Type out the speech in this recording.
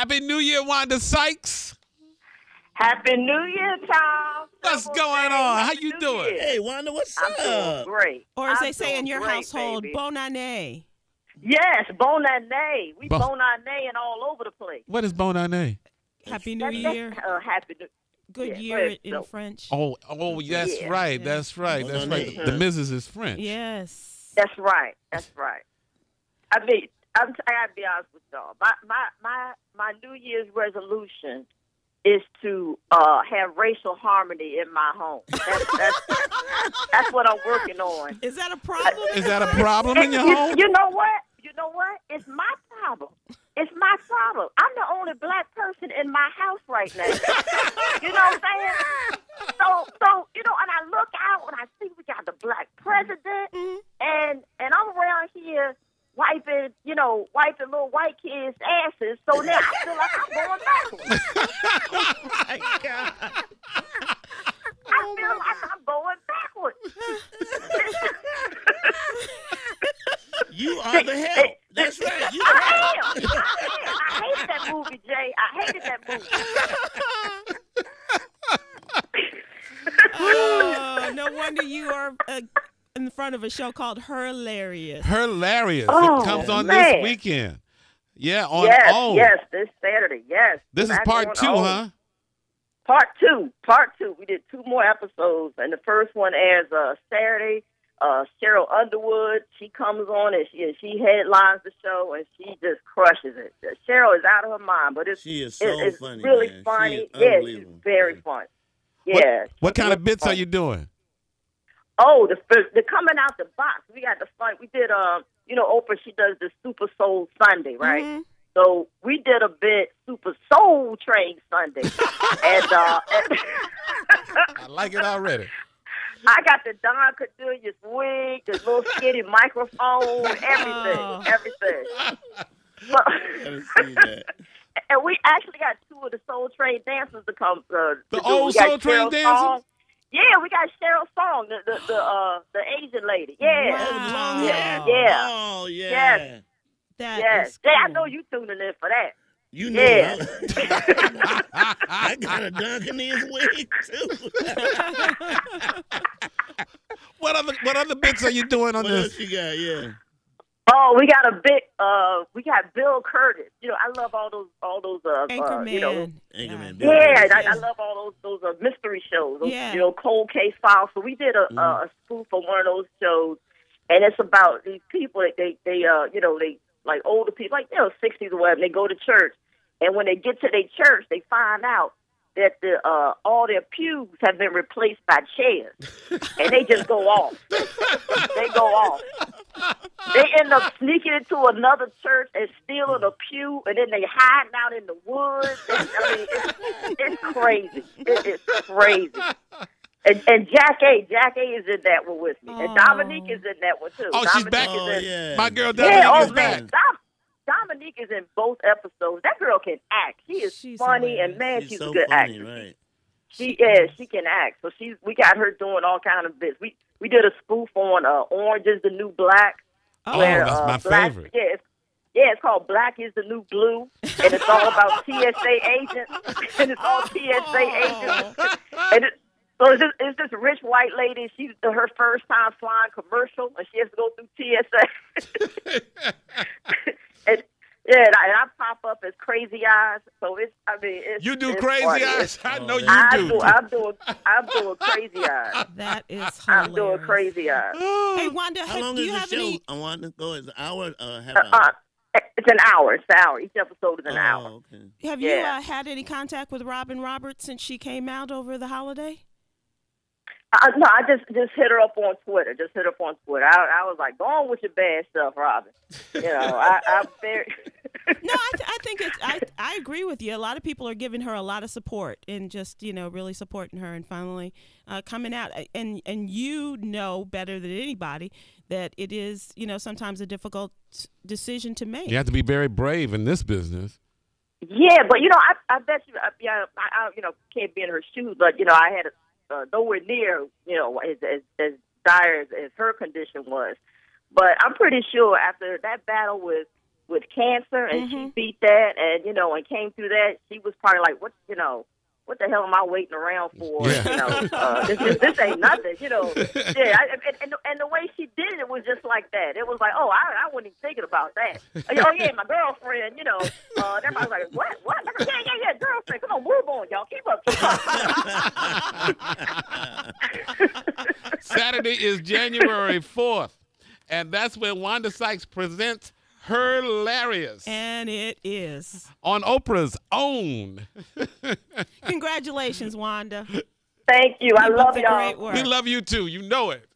Happy New Year, Wanda Sykes. Happy New Year, Tom. What's going on? How you doing? Hey, Wanda, what's I'm up? doing great. Or as I'm they say in doing your great, household, baby. bon année. Yes, bon année. We Bon- bon année and all over the place. What is Bon Année? Happy New That's- Year. Happy New Good yeah, year but- in so- French. Oh, that's Yeah. right. Yeah. That's right. Bon That's right. année. The Mrs. is French. Yes. That's right. That's right. I mean, I gotta be honest with y'all. My New Year's resolution is to have racial harmony in my home. That's what I'm working on. Is that a problem? Is that a problem in your home? You know what? It's my problem. It's my problem. I'm the only black person in my house right now. You know what I'm saying? So and I look out and I see we got the black president, and I'm around here wiping little white kids' asses. So now I feel like I'm going backwards. Oh my God. I feel like I'm going backwards. You are the hell. That's right. You are. I am. I hated that movie, Jay. I hated that movie. Oh, no wonder you are in front of a show called Hilarious. Hilarious. Oh, It comes on man. this weekend. Yeah, on O. Yes, this Saturday, yes. This is Back part on 2, O. huh? Part two. We did 2 more episodes, and the first one airs Saturday. Cheryl Underwood, she comes on and she headlines the show, and she just crushes it. Cheryl is out of her mind, but She is it's funny, really man. funny. She is Yeah, she's unbelievable. very funny. Yeah. What kind she's of bits are funny. you doing? Oh, the coming out the box. We got the fun. We did Oprah. She does the Super Soul Sunday, right? Mhm. So we did a bit Super Soul Train Sunday, and I like it already. I got the Don Cornelius wig, the little skinny microphone, everything, Oh. everything. Gotta see that. And we actually got 2 of the Soul Train dancers to come. The to do. old We got Soul Train Cheryl dancers? Song. Yeah, we got Cheryl Song, the Asian lady. Yeah, Wow. Oh, the long hair. Yeah. Oh, yeah. Yes. That yes. is Jay, I cool. know you tuning in for that. You know Yeah. I got a Duncan in his wig, too. What other bits are you doing on What this? else you got? Yeah. Oh, we got a bit. We got Bill Curtis. I love all those. Anchorman. Anchorman. Yeah. Yeah, Yeah. I love all those mystery shows. Those, Yeah. Cold Case Files. So we did a spoof of one of those shows, and it's about these people that they like older people, like 60s or whatever. They go to church, and when they get to their church, they find out that all their pews have been replaced by chairs, and they just go off. They go off. They end up sneaking into another church and stealing a pew, and then they hiding out in the woods. It's crazy. It is crazy. And Jack A is in that one with me, and Oh. Dominique is in that one too. Oh, she's Dominique back? is Oh, in, yeah. My girl Yeah, Dominique is oh back. man, Dominique is in both episodes. That girl can act. She is She's funny, hilarious. and man, She's she's so a good funny, actress. right? She can act. So we got her doing all kind of bits. We did a spoof on Orange is the New Black. Oh, where, that's my Black, favorite. it's called Black is the New Blue, and it's all about TSA agents, and it's all TSA agents. And so it's this rich white lady. She's her first time flying commercial, and she has to go through TSA. and I pop up as Crazy Eyes. So it's You do it's Crazy funny. Eyes? I know you do. I'm doing Crazy Eyes. that is hilarious. I'm doing Crazy Eyes. Hey, Wanda, How long do is you the have show? any? I want to go. Is it an hour? Half hour? It's an hour. It's an hour. Each episode is an hour. Oh, okay. Have you Yeah. had any contact with Robin Roberts since she came out over the holiday? No, I just hit her up on Twitter. I was like, go on with your bad stuff, Robin. I'm very. No, I think I agree with you. A lot of people are giving her a lot of support and just really supporting her and finally coming out. And you know better than anybody that it is sometimes a difficult decision to make. You have to be very brave in this business. Yeah, but I bet you, I can't be in her shoes, but I had nowhere near as dire as her condition was. But I'm pretty sure after that battle with with cancer, and she beat that, and and came through that. She was probably like, what the hell am I waiting around for? Yeah. This ain't nothing, Yeah, and the way she did it was just like that. It was like, oh, I wasn't even thinking about that. Oh yeah, my girlfriend, everybody's like, what? Yeah, girlfriend. Come on, move on, y'all. Keep up. Saturday is January 4th, and that's when Wanda Sykes presents Hilarious. And it is. On Oprah's own. Congratulations, Wanda. Thank you. I love y'all. Great work. We love you too. You know it.